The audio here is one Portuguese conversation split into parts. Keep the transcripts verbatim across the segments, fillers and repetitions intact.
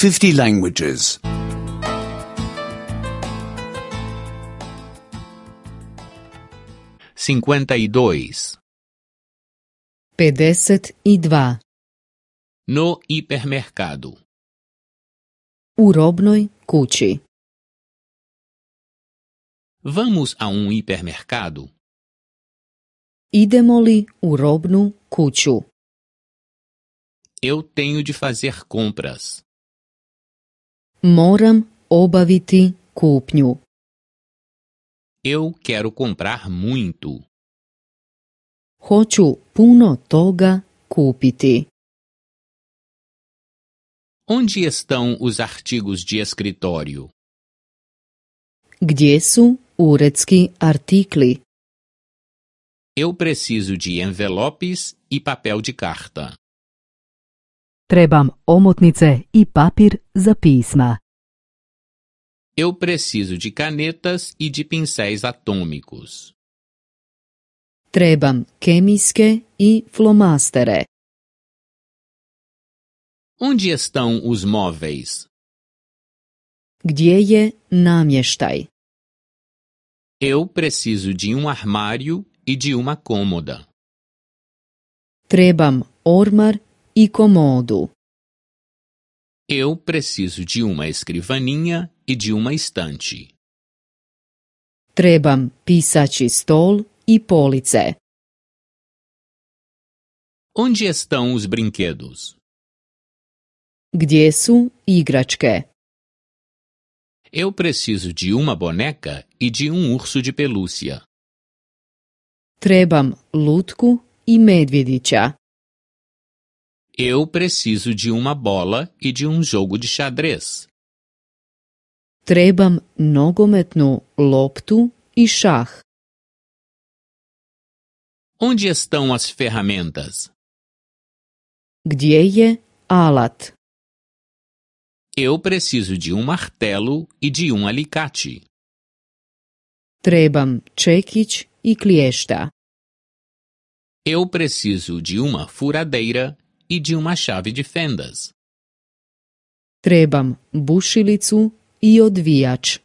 fifty languages. cinquenta e dois. pedeset i dva. No hipermercado. U robnoj kući. Vamos a um hipermercado? Idemo li u robnu kuću? Eu tenho de fazer compras. Moram obaviti kupnju. Eu quero comprar muito. Hoću puno toga kupiti. Onde estão os artigos de escritório? Gdje su uredski artikli? Eu preciso de envelopes e papel de carta. Trebam omotnice i papir za pisma. Eu preciso de canetas e de pincéis atômicos. Trebam kemijske i flomastere. Onde estão os móveis? Gdje je namještaj? Eu preciso de um armário e de uma cômoda. Trebam ormar i komodu. Eu preciso de uma escrivaninha e de uma estante. Trebam pisaći stol i police. Onde estão os brinquedos? Gdje su igračke? Eu preciso de uma boneca e de um urso de pelúcia. Trebam lutku i medvjedića. Eu preciso de uma bola e de um jogo de xadrez. Trebam nogometnu loptu i šah. Onde estão as ferramentas? Gdje je alat? Eu preciso de um martelo e de um alicate. Trebam čekić i kliješta. Eu preciso de uma furadeira e de uma chave de fendas. Trebam bušilicu i odvijač.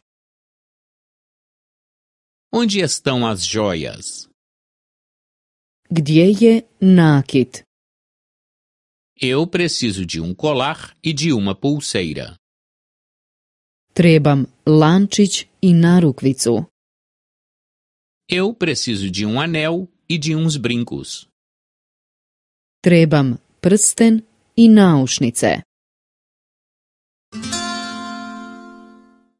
Onde estão as joias? Gdje je nakit? Eu preciso de um colar e de uma pulseira. Trebam lančić i narukvicu. Eu preciso de um anel e de uns brincos. Trebam prsten i naušnice.